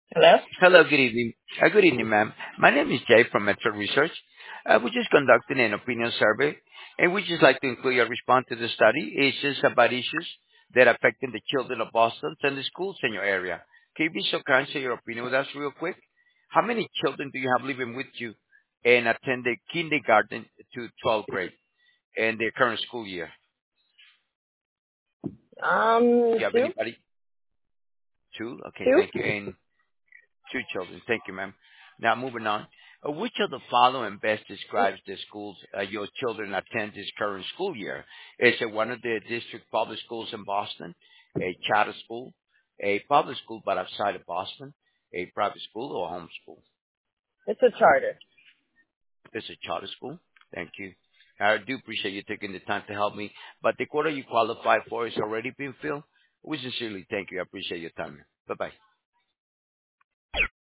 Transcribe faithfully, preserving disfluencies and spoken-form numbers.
Hello? Hello, good evening. Uh, Good evening, ma'am. My name is Jay from Metro Research. Uh, We're just conducting an opinion survey, and we just like to include your response to the study. It's just about issues that are affecting the children of Boston and the schools in your area. Can you be so kind to share your opinion with us real quick? How many children do you have living with you and attend the kindergarten to twelfth grade in their current school year? Um, Do you have two? anybody? Two? Okay, Two? thank you. And two children. Thank you, ma'am. Now, moving on. Uh, Which of the following best describes the schools uh, your children attend this current school year? Is it one of the district public schools in Boston, a charter school, a public school but outside of Boston, a private school, or a home school? It's a charter. It's a charter school. Thank you. I do appreciate you taking the time to help me, but the quota you qualify for is already being filled. We sincerely thank you. I appreciate your time. Bye-bye.